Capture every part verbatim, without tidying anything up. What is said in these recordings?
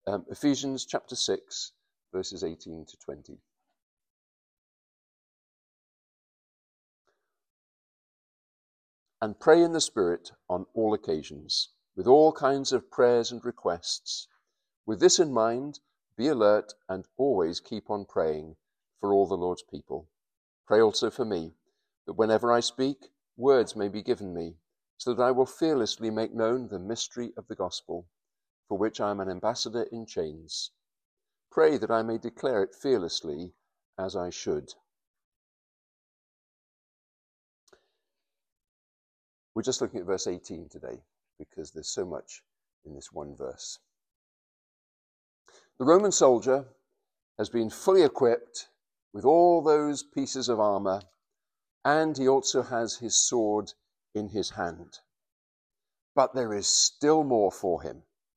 Um, Ephesians chapter six, verses eighteen to twenty. And pray in the Spirit on all occasions, with all kinds of prayers and requests. With this in mind, be alert and always keep on praying for all the Lord's people. Pray also for me, that whenever I speak, words may be given me, so that I will fearlessly make known the mystery of the gospel, for which I am an ambassador in chains. Pray that I may declare it fearlessly as I should. We're just looking at verse eighteen today, because there's so much in this one verse. The Roman soldier has been fully equipped with all those pieces of armor, and he also has his sword in his hand. But there is still more for him.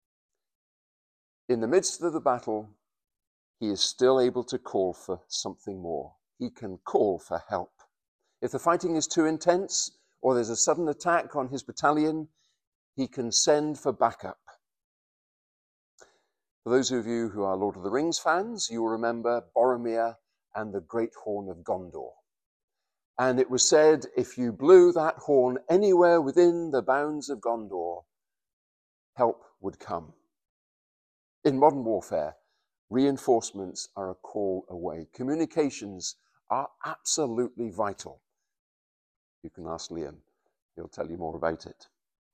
In the midst of the battle, he is still able to call for something more. He can call for help. If the fighting is too intense, or there's a sudden attack on his battalion, he can send for backup. For those of you who are Lord of the Rings fans, you will remember Boromir and the Great Horn of Gondor. And it was said, if you blew that horn anywhere within the bounds of Gondor, help would come. In modern warfare, reinforcements are a call away. Communications are absolutely vital. You can ask Liam. He'll tell you more about it.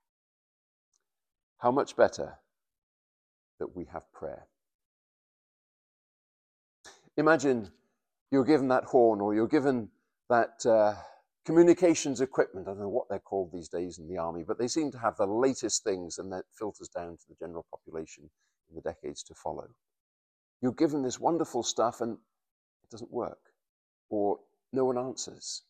How much better that we have prayer. Imagine you're given that horn, or you're given that uh, communications equipment. I don't know what they're called these days in the army, but they seem to have the latest things, and that filters down to the general population in the decades to follow. You're given this wonderful stuff and it doesn't work, or no one answers.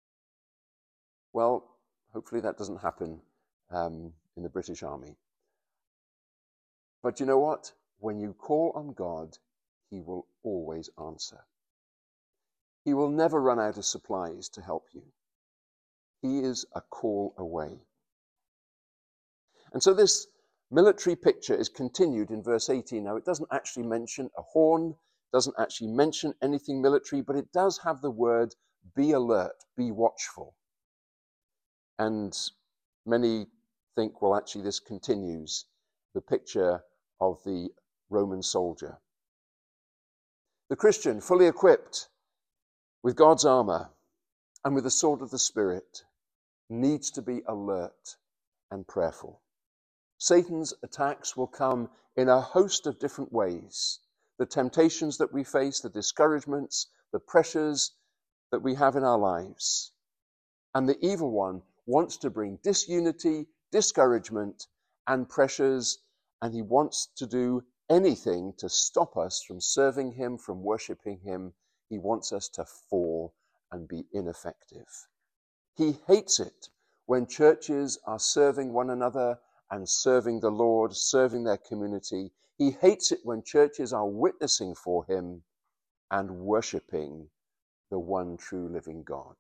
Well, hopefully that doesn't happen um, in the British Army. But you know what? When you call on God, he will always answer. He will never run out of supplies to help you. He is a call away. And so this military picture is continued in verse eighteen. Now, it doesn't actually mention a horn, doesn't actually mention anything military, but it does have the word be alert, be watchful. And many think, well, actually this continues the picture of the Roman soldier. The Christian, fully equipped with God's armor and with the sword of the Spirit, needs to be alert and prayerful. Satan's attacks will come in a host of different ways. The temptations that we face, the discouragements, the pressures that we have in our lives. And the evil one wants to bring disunity, discouragement, and pressures, and he wants to do anything to stop us from serving him, from worshipping him. He wants us to fall and be ineffective. He hates it when churches are serving one another and serving the Lord, serving their community. He hates it when churches are witnessing for him and worshipping the one true living God.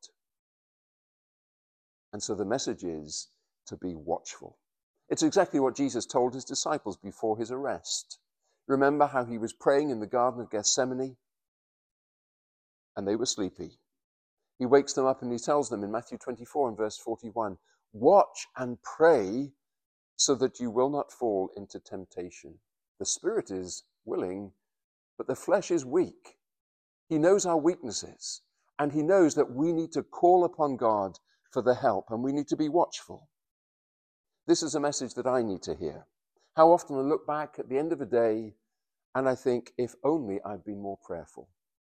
And so the message is to be watchful. It's exactly what Jesus told his disciples before his arrest. Remember how he was praying in the Garden of Gethsemane? And they were sleepy. He wakes them up and he tells them in Matthew twenty-four and verse forty-one, watch and pray so that you will not fall into temptation. The spirit is willing, but the flesh is weak. He knows our weaknesses, and he knows that we need to call upon God for the help, and we need to be watchful. This is a message that I need to hear. How often I look back at the end of a day and I think, if only I'd been more prayerful.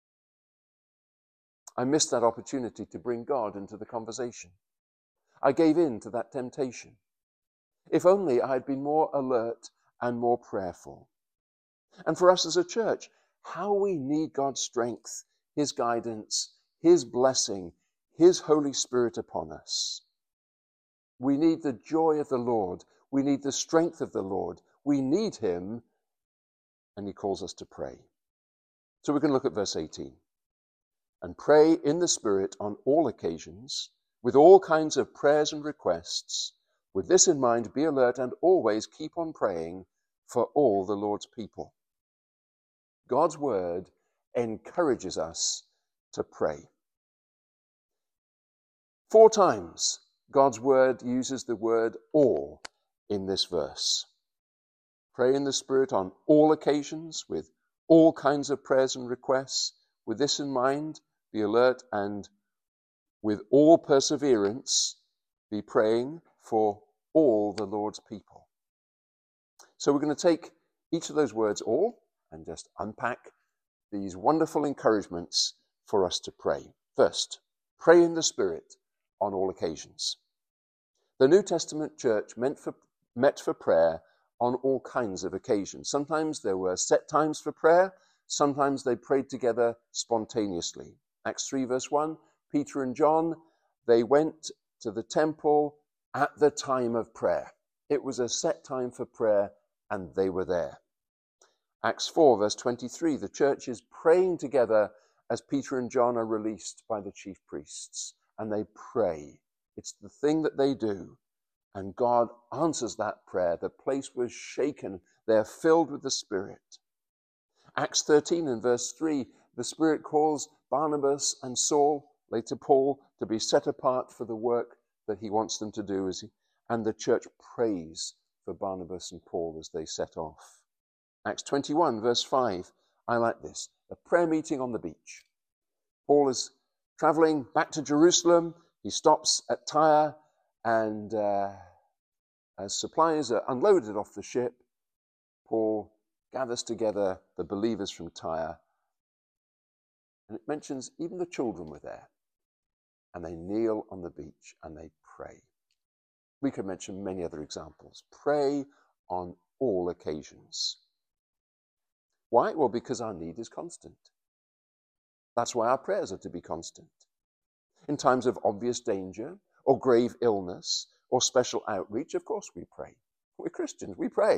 I missed that opportunity to bring God into the conversation. I gave in to that temptation. If only I had been more alert and more prayerful. And for us as a church, how we need God's strength, his guidance, his blessing, his Holy Spirit upon us. We need the joy of the Lord. We need the strength of the Lord. We need him, and he calls us to pray. So we're going to look at verse eighteen. And pray in the Spirit on all occasions, with all kinds of prayers and requests. With this in mind, be alert and always keep on praying for all the Lord's people. God's word encourages us to pray. Four times God's word uses the word all in this verse. Pray in the Spirit on all occasions, with all kinds of prayers and requests. With this in mind, be alert, and with all perseverance, be praying for all the Lord's people. So we're going to take each of those words, all, and just unpack these wonderful encouragements for us to pray. First, pray in the Spirit on all occasions. The New Testament church meant for, met for prayer on all kinds of occasions. Sometimes there were set times for prayer. Sometimes they prayed together spontaneously. Acts three verse one, Peter and John, they went to the temple at the time of prayer. It was a set time for prayer and they were there. Acts four verse twenty-three, the church is praying together as Peter and John are released by the chief priests, and they pray. It's the thing that they do, and God answers that prayer. The place was shaken. They're filled with the Spirit. Acts thirteen and verse three, the Spirit calls Barnabas and Saul, later Paul, to be set apart for the work that he wants them to do, as he, and the church prays for Barnabas and Paul as they set off. Acts twenty-one verse five, I like this, a prayer meeting on the beach. Paul is traveling back to Jerusalem. He stops at Tyre, and uh, as supplies are unloaded off the ship, Paul gathers together the believers from Tyre. And it mentions even the children were there. And they kneel on the beach and they pray. We could mention many other examples. Pray on all occasions. Why? Well, because our need is constant. That's why our prayers are to be constant. In times of obvious danger or grave illness or special outreach, of course we pray. We're Christians, we pray.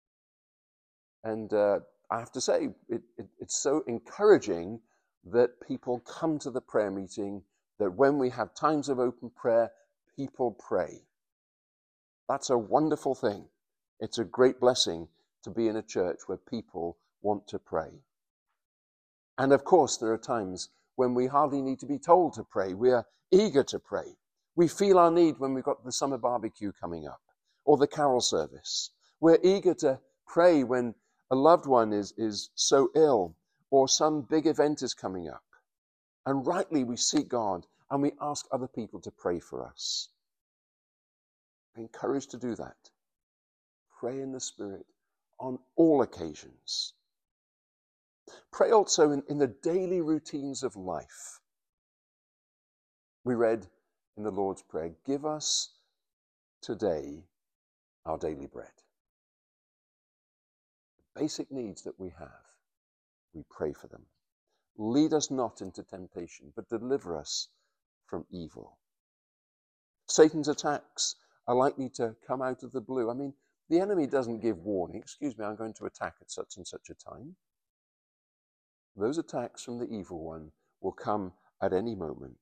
And uh, I have to say, it, it, it's so encouraging that people come to the prayer meeting, that when we have times of open prayer, people pray. That's a wonderful thing. It's a great blessing to be in a church where people want to pray. And of course, there are times when we hardly need to be told to pray. We are eager to pray. We feel our need when we've got the summer barbecue coming up or the carol service. We're eager to pray when a loved one is, is so ill or some big event is coming up. And rightly we seek God and we ask other people to pray for us. We're encouraged to do that. Pray in the Spirit on all occasions. Pray also in, in the daily routines of life. We read in the Lord's Prayer, give us today our daily bread. The basic needs that we have, we pray for them. Lead us not into temptation, but deliver us from evil. Satan's attacks are likely to come out of the blue. I mean, the enemy doesn't give warning. Excuse me, I'm going to attack at such and such a time. Those attacks from the evil one will come at any moment.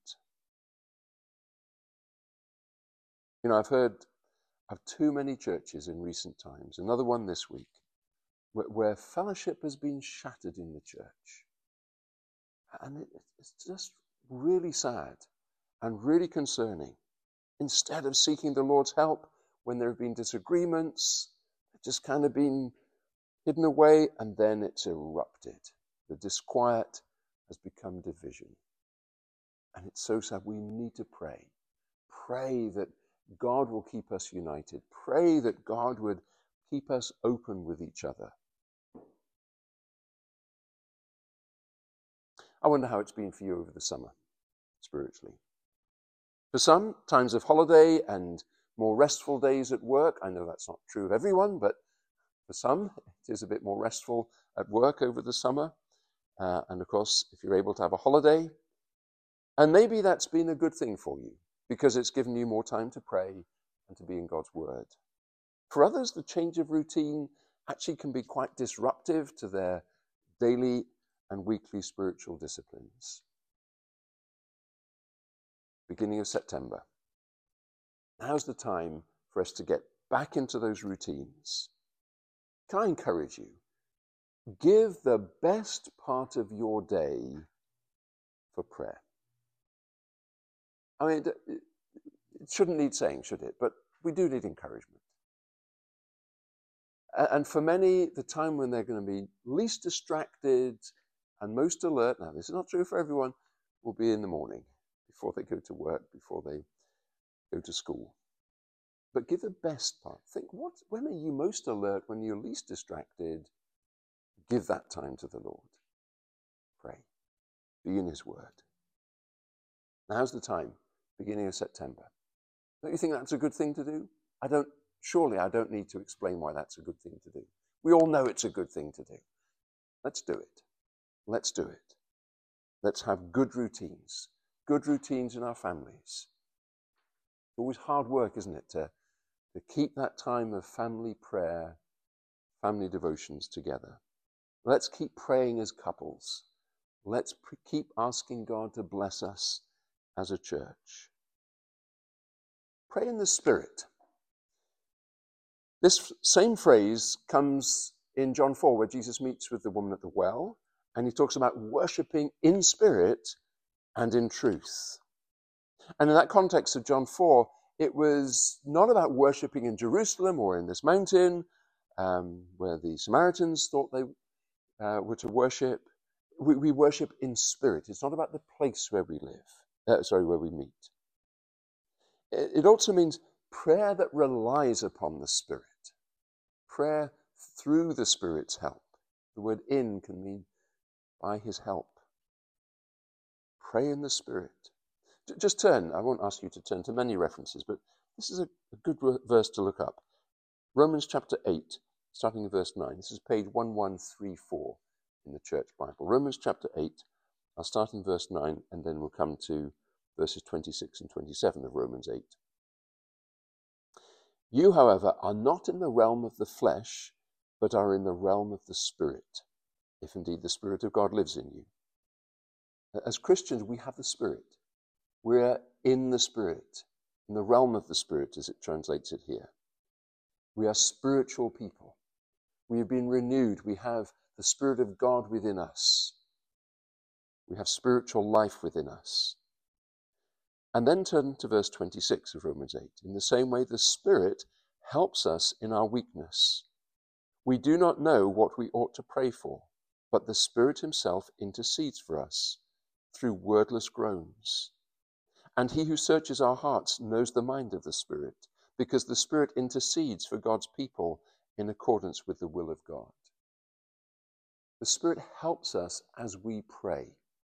You know, I've heard of too many churches in recent times, another one this week, where, where fellowship has been shattered in the church. And it, it's just really sad and really concerning. Instead of seeking the Lord's help when there have been disagreements, it's just kind of been hidden away, and then it's erupted. The disquiet has become division. And it's so sad. We need to pray. Pray that God will keep us united. Pray that God would keep us open with each other. I wonder how it's been for you over the summer, spiritually. For some, times of holiday and more restful days at work. I know that's not true of everyone, but for some, it is a bit more restful at work over the summer. Uh, and of course, if you're able to have a holiday, and maybe that's been a good thing for you because it's given you more time to pray and to be in God's Word. For others, the change of routine actually can be quite disruptive to their daily and weekly spiritual disciplines. Beginning of September. Now's the time for us to get back into those routines. Can I encourage you? Give the best part of your day for prayer. I mean, it shouldn't need saying, should it? But we do need encouragement. And for many, the time when they're going to be least distracted and most alert, now this is not true for everyone, will be in the morning, before they go to work, before they go to school. But give the best part. Think, what, when are you most alert, when you're least distracted? Give that time to the Lord. Pray. Be in his word. Now's the time, beginning of September. Don't you think that's a good thing to do? I don't, surely I don't need to explain why that's a good thing to do. We all know it's a good thing to do. Let's do it. Let's do it. Let's have good routines. Good routines in our families. It's always hard work, isn't it, to, to keep that time of family prayer, family devotions together. Let's keep praying as couples. Let's pre- keep asking God to bless us as a church. Pray in the Spirit. This same phrase comes in John four, where Jesus meets with the woman at the well, and he talks about worshipping in spirit and in truth. And in that context of John four, it was not about worshipping in Jerusalem or in this mountain, um, where the Samaritans thought they uh, were to worship. We, we worship in spirit. It's not about the place where we live, uh, sorry, where we meet. It, it also means prayer that relies upon the Spirit. Prayer through the Spirit's help. The word in can mean by his help. Pray in the Spirit. Just turn, I won't ask you to turn to many references, but this is a, a good verse to look up. Romans chapter eight, starting in verse nine. This is page one one three four in the Church Bible. Romans chapter eight, I'll start in verse nine, and then we'll come to verses twenty-six and twenty-seven of Romans eight. You, however, are not in the realm of the flesh, but are in the realm of the Spirit, if indeed the Spirit of God lives in you. As Christians, we have the Spirit. We're in the Spirit, in the realm of the Spirit, as it translates it here. We are spiritual people. We have been renewed. We have the Spirit of God within us. We have spiritual life within us. And then turn to verse twenty-six of Romans eight. In the same way, the Spirit helps us in our weakness. We do not know what we ought to pray for, but the Spirit himself intercedes for us through wordless groans. And he who searches our hearts knows the mind of the Spirit, because the Spirit intercedes for God's people in accordance with the will of God. The Spirit helps us as we pray.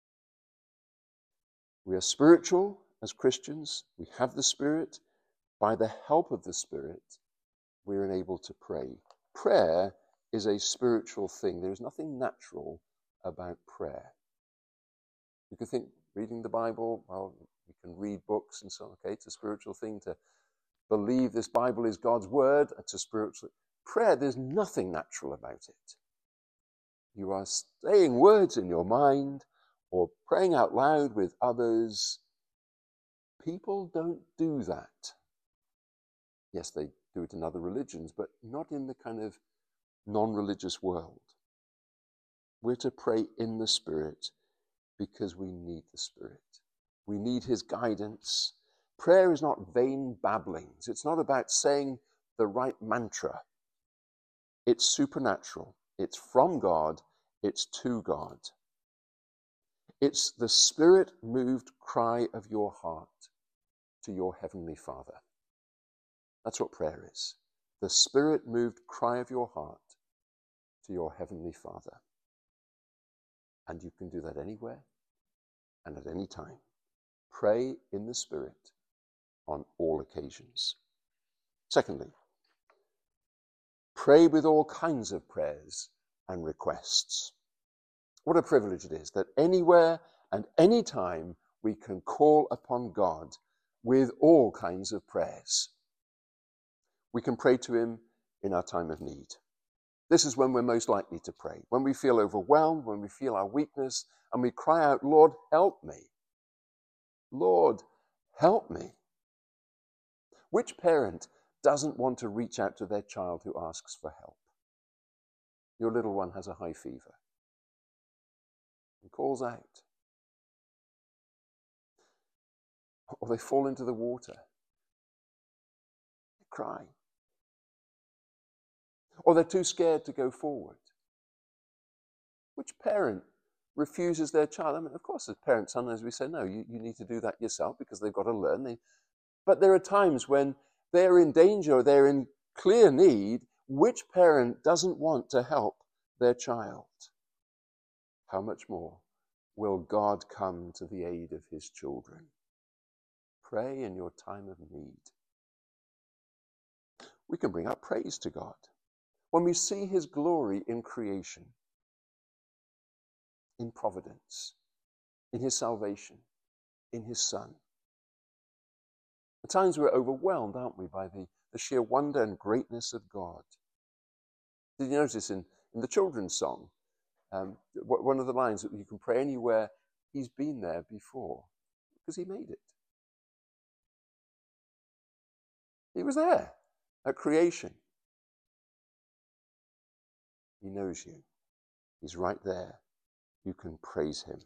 We are spiritual as Christians. We have the Spirit. By the help of the Spirit, we are enabled to pray. Prayer is a spiritual thing. There is nothing natural about prayer. You could think reading the Bible, well, we can read books and so on. Okay, it's a spiritual thing to believe this Bible is God's word. It's a spiritual prayer. There's nothing natural about it. You are saying words in your mind or praying out loud with others. People don't do that. Yes, they do it in other religions, but not in the kind of non-religious world. We're to pray in the Spirit because we need the Spirit. We need his guidance. Prayer is not vain babblings. It's not about saying the right mantra. It's supernatural. It's from God. It's to God. It's the Spirit-moved cry of your heart to your Heavenly Father. That's what prayer is. The Spirit-moved cry of your heart to your Heavenly Father. And you can do that anywhere and at any time. Pray in the Spirit on all occasions. Secondly, pray with all kinds of prayers and requests. What a privilege it is that anywhere and any time we can call upon God with all kinds of prayers. We can pray to him in our time of need. This is when we're most likely to pray. When we feel overwhelmed, when we feel our weakness, and we cry out, Lord, help me. Lord, help me. Which parent doesn't want to reach out to their child who asks for help? your little one has a high fever and calls out, or they fall into the water, they cry, or they're too scared to go forward. Which parent refuses their child? I mean, of course, as parents, sometimes we say, no, you, you need to do that yourself because they've got to learn. They, but there are times when they're in danger or they're in clear need. Which parent doesn't want to help their child? How much more will God come to the aid of his children? Pray in your time of need. We can bring up praise to God when we see his glory in creation, in providence, in his salvation, in his Son. At times we're overwhelmed, aren't we, by the, the sheer wonder and greatness of God. Did you notice in, in the children's song, um, one of the lines that you can pray anywhere, he's been there before, because he made it. He was there at creation. He knows you. He's right there. You can praise him.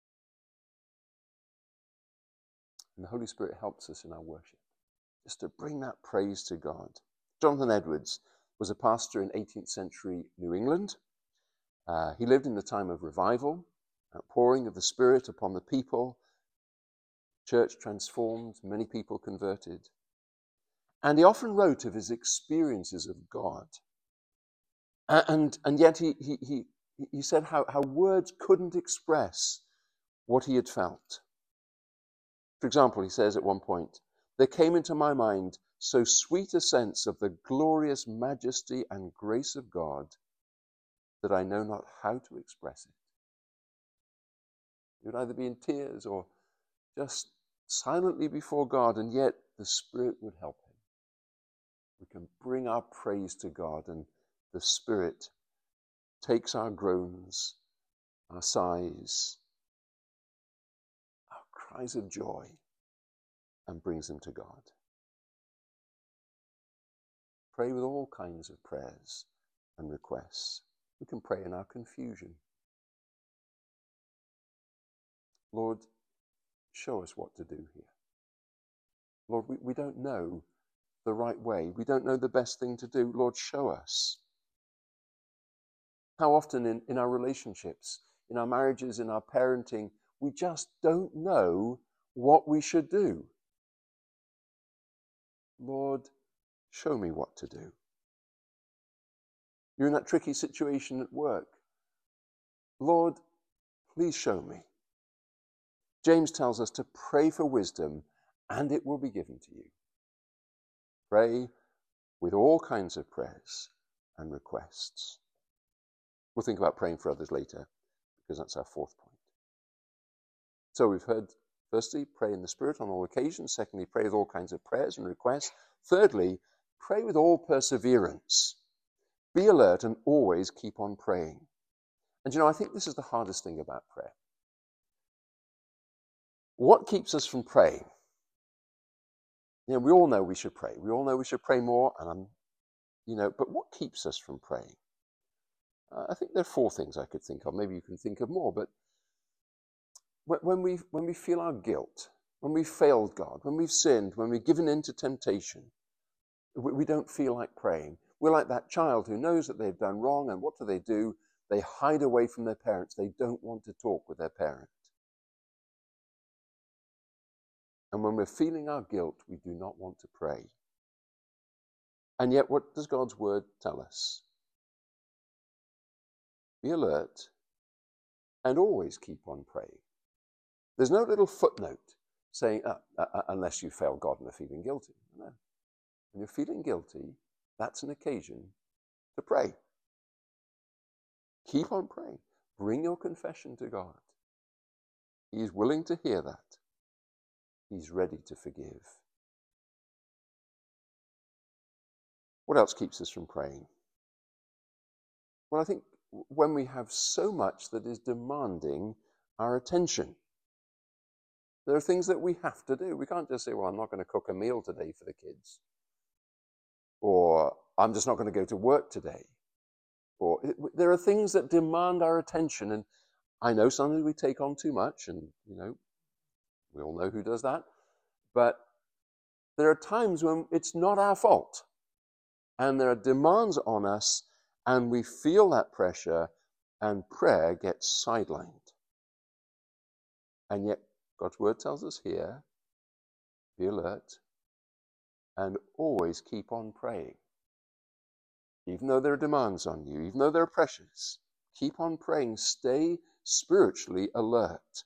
And the Holy Spirit helps us in our worship, just to bring that praise to God. Jonathan Edwards was a pastor in eighteenth century New England. Uh, he lived in the time of revival, outpouring of the Spirit upon the people, church transformed, many people converted. And he often wrote of his experiences of God. And, and yet he, he, he, he said how, how words couldn't express what he had felt. For example, he says at one point, there came into my mind so sweet a sense of the glorious majesty and grace of God that I know not how to express it. He would either be in tears or just silently before God, and yet the Spirit would help him. We can bring our praise to God, and the Spirit takes our groans, our sighs, our cries of joy, and brings them to God. Pray with all kinds of prayers and requests. We can pray in our confusion. Lord, show us what to do here. Lord, we, we don't know the right way. We don't know the best thing to do. Lord, show us. How often in, in our relationships, in our marriages, in our parenting, we just don't know what we should do. Lord, show me what to do. You're in that tricky situation at work. Lord, please show me. James tells us to pray for wisdom, and it will be given to you. Pray with all kinds of prayers and requests. We'll think about praying for others later, because that's our fourth point. So we've heard, firstly, pray in the Spirit on all occasions. Secondly, pray with all kinds of prayers and requests. Thirdly, pray with all perseverance. Be alert and always keep on praying. And you know, I think this is the hardest thing about prayer. What keeps us from praying? You know, we all know we should pray. We all know we should pray more, and I'm, you know, but what keeps us from praying? Uh, I think there are four things I could think of. Maybe you can think of more, but when we when we feel our guilt, when we've failed God, when we've sinned, when we've given in to temptation, we, we don't feel like praying. We're like that child who knows that they've done wrong, and what do they do? They hide away from their parents. They don't want to talk with their parent. And when we're feeling our guilt, we do not want to pray. And yet, what does God's word tell us? Be alert and always keep on praying. There's no little footnote saying, uh, uh, unless you fail God and are feeling guilty. No. When you're feeling guilty, that's an occasion to pray. Keep on praying. Bring your confession to God. He is willing to hear that. He's ready to forgive. What else keeps us from praying? Well, I think when we have so much that is demanding our attention. There are things that we have to do. We can't just say, well, I'm not going to cook a meal today for the kids. Or I'm just not going to go to work today. Or it, there are things that demand our attention, and I know sometimes we take on too much, and you know, we all know who does that. But there are times when it's not our fault, and there are demands on us, and we feel that pressure, and prayer gets sidelined. And yet, God's word tells us here, be alert, and always keep on praying. Even though there are demands on you, even though there are pressures, keep on praying. Stay spiritually alert.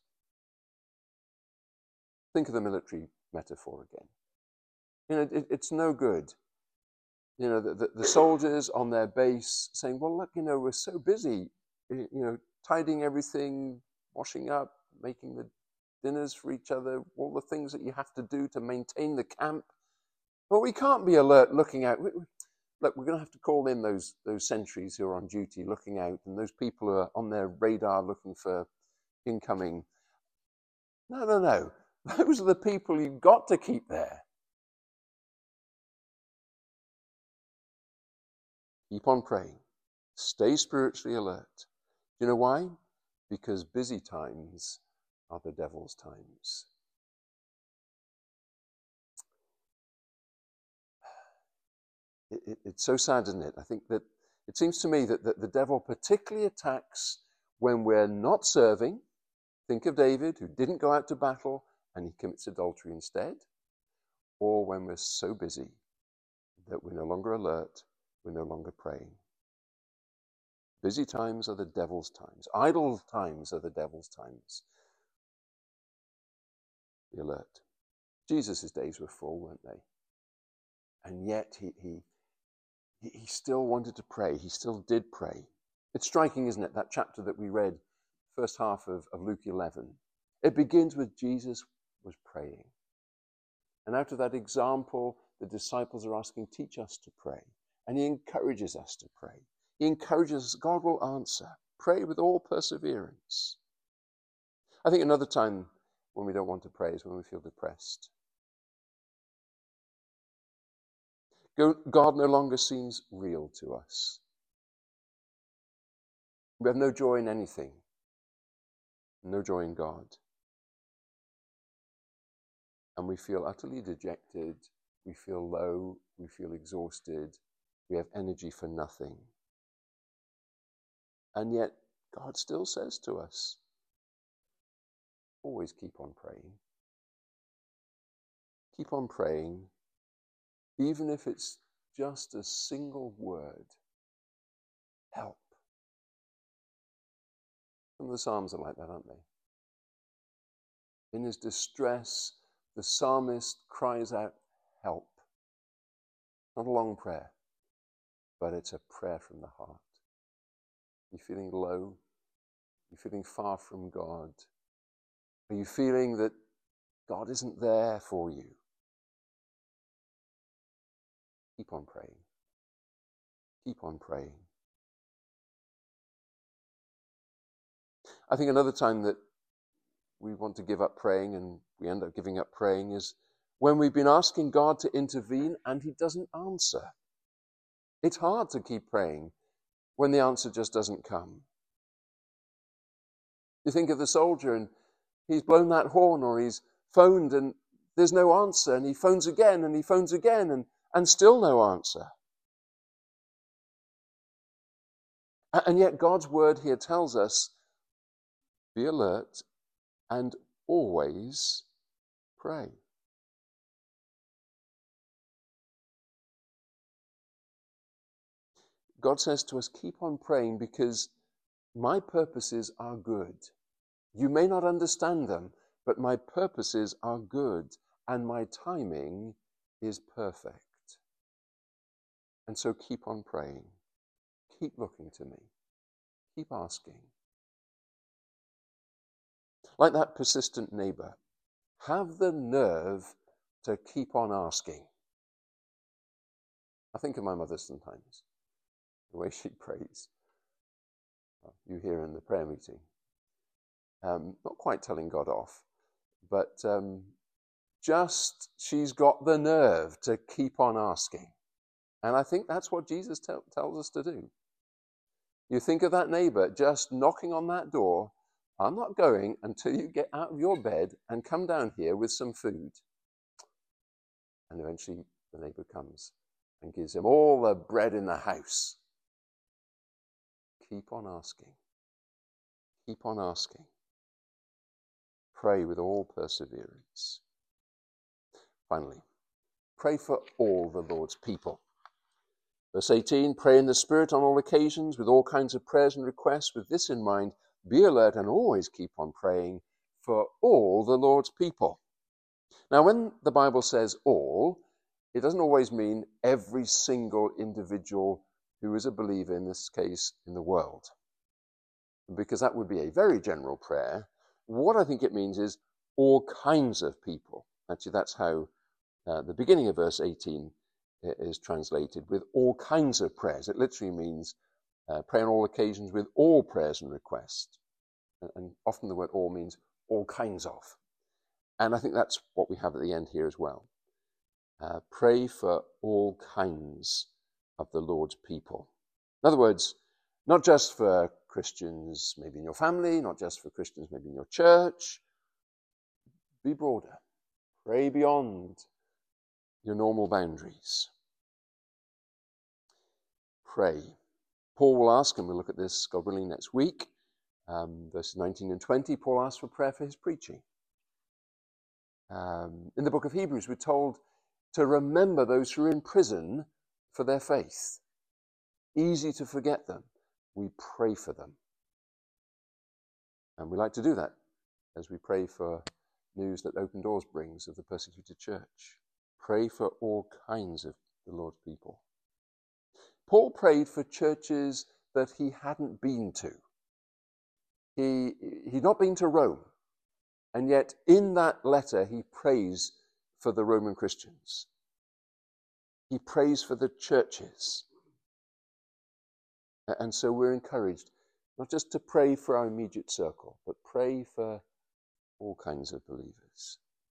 Think of the military metaphor again. You know, it, it's no good. You know, the, the, the soldiers on their base saying, well, look, you know, we're so busy, you know, tidying everything, washing up, making the dinners for each other, all the things that you have to do to maintain the camp. But we can't be alert looking out. Look, we're going to have to call in those, those sentries who are on duty looking out, and those people who are on their radar looking for incoming. No, no, no. Those are the people you've got to keep there. Keep on praying. Stay spiritually alert. Do you know why? Because busy times are the devil's times. It, it, it's so sad, isn't it? I think that it seems to me that, that the devil particularly attacks when we're not serving. Think of David, who didn't go out to battle and he commits adultery instead. Or when we're so busy that we're no longer alert, we're no longer praying. Busy times are the devil's times. Idle times are the devil's times. Be alert. Jesus' days were full, weren't they? And yet he, he, he still wanted to pray. He still did pray. It's striking, isn't it, that chapter that we read, first half of, of Luke eleven. It begins with Jesus was praying. And out of that example, the disciples are asking, teach us to pray. And he encourages us to pray. He encourages us, God will answer. Pray with all perseverance. I think another time when we don't want to pray is when we feel depressed. God no longer seems real to us. We have no joy in anything. No joy in God. And we feel utterly dejected. We feel low. We feel exhausted. We have energy for nothing. And yet, God still says to us, always keep on praying. Keep on praying, even if it's just a single word. Help. Some of the Psalms are like that, aren't they? In his distress, the psalmist cries out, help. Not a long prayer, but it's a prayer from the heart. Are you feeling low? Are you feeling far from God? Are you feeling that God isn't there for you? Keep on praying. Keep on praying. I think another time that we want to give up praying and we end up giving up praying is when we've been asking God to intervene and he doesn't answer. It's hard to keep praying when the answer just doesn't come. You think of the soldier and he's blown that horn or he's phoned and there's no answer, and he phones again and he phones again and, and still no answer. And yet God's word here tells us, be alert and always pray. God says to us, keep on praying because my purposes are good. You may not understand them, but my purposes are good and my timing is perfect. And so keep on praying. Keep looking to me. Keep asking. Like that persistent neighbor, have the nerve to keep on asking. I think of my mother sometimes, the way she prays. Well, you hear in the prayer meeting. Um, not quite telling God off, but um, just she's got the nerve to keep on asking. And I think that's what Jesus te- tells us to do. You think of that neighbor just knocking on that door. I'm not going until you get out of your bed and come down here with some food. And eventually the neighbor comes and gives him all the bread in the house. Keep on asking. Keep on asking. Pray with all perseverance. Finally, pray for all the Lord's people. Verse eighteen, pray in the Spirit on all occasions with all kinds of prayers and requests. With this in mind, be alert and always keep on praying for all the Lord's people. Now, when the Bible says all, it doesn't always mean every single individual who is a believer, in this case, in the world. Because that would be a very general prayer. What I think it means is all kinds of people. Actually, that's how uh, the beginning of verse eighteen is translated, with all kinds of prayers. It literally means uh, pray on all occasions with all prayers and requests. And, and often the word all means all kinds of. And I think that's what we have at the end here as well. Uh, pray for all kinds of the Lord's people. In other words, not just for Christians maybe in your family, not just for Christians maybe in your church. Be broader. Pray beyond your normal boundaries. Pray. Paul will ask, and we'll look at this, God willing, next week, um, verses nineteen and twenty, Paul asks for prayer for his preaching. Um, in the book of Hebrews, we're told to remember those who are in prison for their faith. Easy to forget them. We pray for them. And we like to do that as we pray for news that Open Doors brings of the persecuted church. Pray for all kinds of the Lord's people. Paul prayed for churches that he hadn't been to. He, he'd not been to Rome. And yet in that letter he prays for the Roman Christians. He prays for the churches. And so we're encouraged not just to pray for our immediate circle, but pray for all kinds of believers.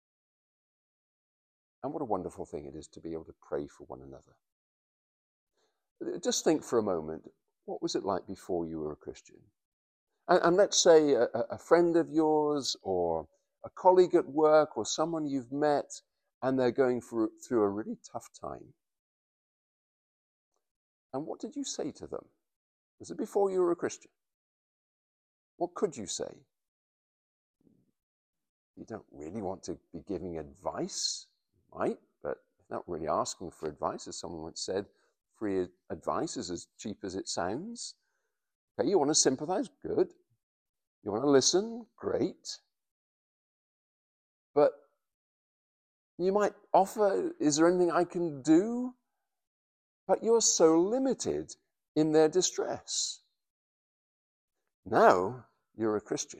And what a wonderful thing it is to be able to pray for one another. Just think for a moment, what was it like before you were a Christian? And, and let's say a, a friend of yours or a colleague at work or someone you've met, and they're going through, through a really tough time. And what did you say to them? Was it before you were a Christian? What could you say? You don't really want to be giving advice, you might, but not really asking for advice. As someone once said, free advice is as cheap as it sounds. Okay, you want to sympathize? Good. You want to listen? Great. But you might offer, is there anything I can do? But you're so limited in their distress. Now you're a Christian.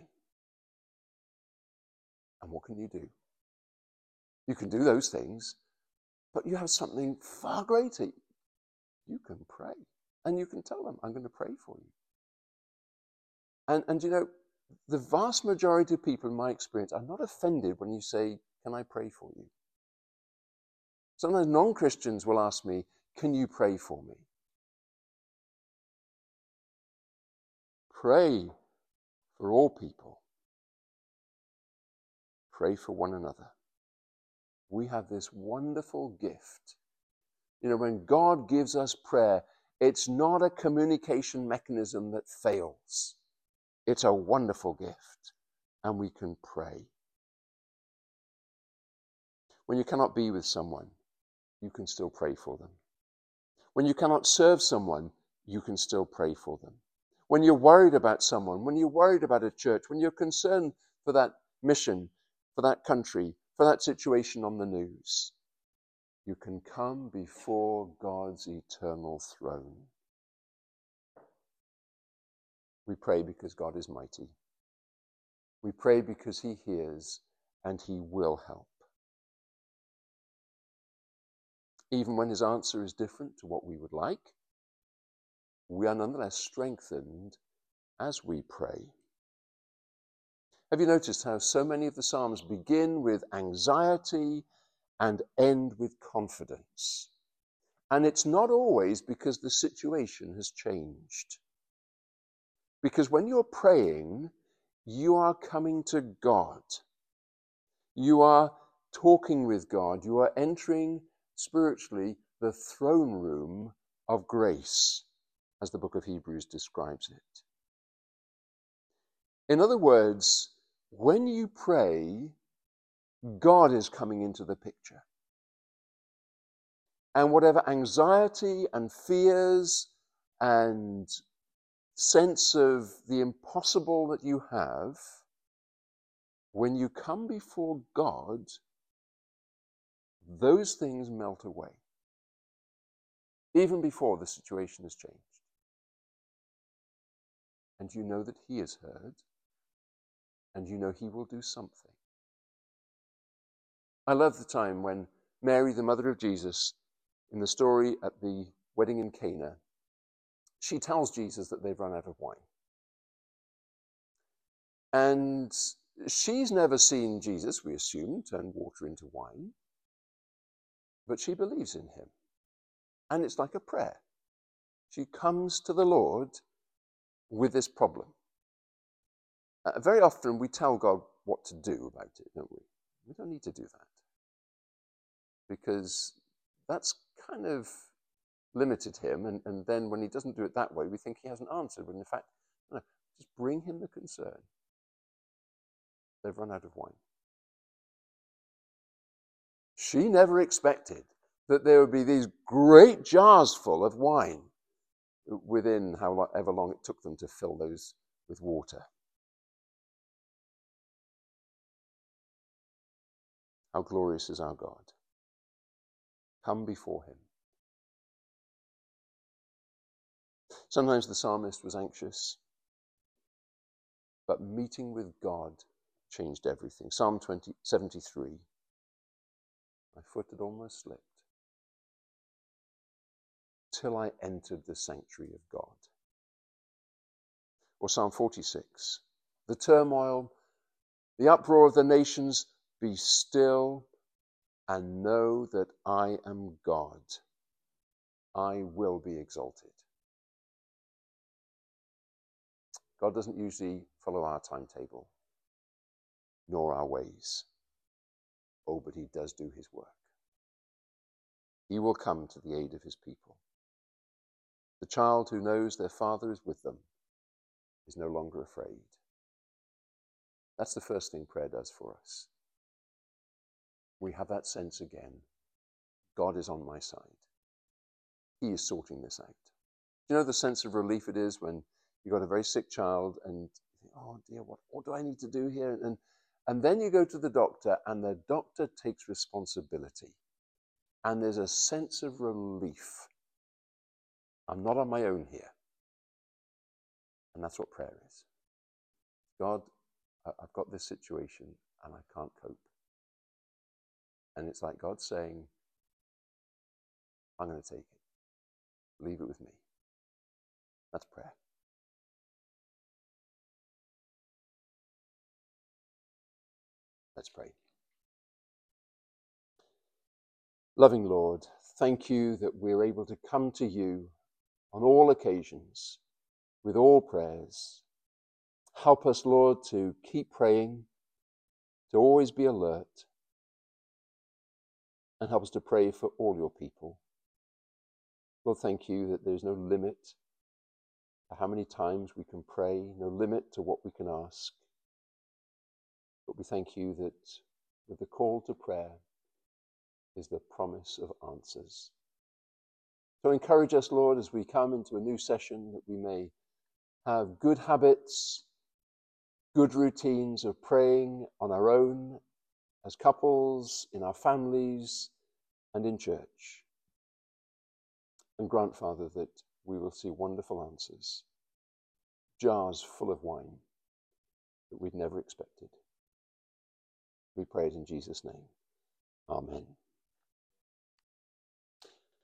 And what can you do? You can do those things, but you have something far greater. You can pray. And you can tell them, I'm going to pray for you. And, and you know, the vast majority of people, in my experience, are not offended when you say, can I pray for you? Sometimes non-Christians will ask me, can you pray for me? Pray for all people. Pray for one another. We have this wonderful gift. You know, when God gives us prayer, it's not a communication mechanism that fails. It's a wonderful gift, and we can pray. When you cannot be with someone, you can still pray for them. When you cannot serve someone, you can still pray for them. When you're worried about someone, when you're worried about a church, when you're concerned for that mission, for that country, for that situation on the news, you can come before God's eternal throne. We pray because God is mighty. We pray because he hears and he will help. Even when his answer is different to what we would like, we are nonetheless strengthened as we pray. Have you noticed how so many of the Psalms begin with anxiety and end with confidence? And it's not always because the situation has changed. Because when you're praying, you are coming to God. You are talking with God. You are entering spiritually the throne room of grace, as the book of Hebrews describes it. In other words, when you pray, God is coming into the picture. And whatever anxiety and fears and sense of the impossible that you have, when you come before God, those things melt away, even before the situation has changed. And you know that He has heard, and you know He will do something. I love the time when Mary, the mother of Jesus, in the story at the wedding in Cana, she tells Jesus that they've run out of wine. And she's never seen Jesus, we assume, turn water into wine, but she believes in Him. And it's like a prayer. She comes to the Lord with this problem. Uh, very often we tell God what to do about it, don't we? We don't need to do that. Because that's kind of limited Him, and, and then when He doesn't do it that way, we think He hasn't answered, when in fact, no, just bring Him the concern. They've run out of wine. She never expected that there would be these great jars full of wine within however long it took them to fill those with water. How glorious is our God. Come before Him. Sometimes the psalmist was anxious, but meeting with God changed everything. Psalm twenty, seventy-three. My foot had almost slipped till I entered the sanctuary of God. Or Psalm forty-six. The turmoil, the uproar of the nations, be still and know that I am God. I will be exalted. God doesn't usually follow our timetable, nor our ways. Oh, but He does do His work. He will come to the aid of His people. The child who knows their Father is with them is no longer afraid. That's the first thing prayer does for us. We have that sense again. God is on my side. He is sorting this out. Do you know the sense of relief it is when you've got a very sick child and you think, oh dear, what, what do I need to do here? And, and then you go to the doctor and the doctor takes responsibility. And there's a sense of relief. I'm not on my own here. And that's what prayer is. God, I've got this situation and I can't cope. And it's like God saying, I'm going to take it. Leave it with me. That's prayer. Let's pray. Loving Lord, thank you that we're able to come to you on all occasions, with all prayers. Help us, Lord, to keep praying, to always be alert, and help us to pray for all your people. Lord, thank you that there's no limit to how many times we can pray, no limit to what we can ask. But we thank you that with the call to prayer is the promise of answers. So encourage us, Lord, as we come into a new session, that we may have good habits, good routines of praying on our own, as couples, in our families, and in church. And grant, Father, that we will see wonderful answers, jars full of wine that we'd never expected. We pray it in Jesus' name. Amen.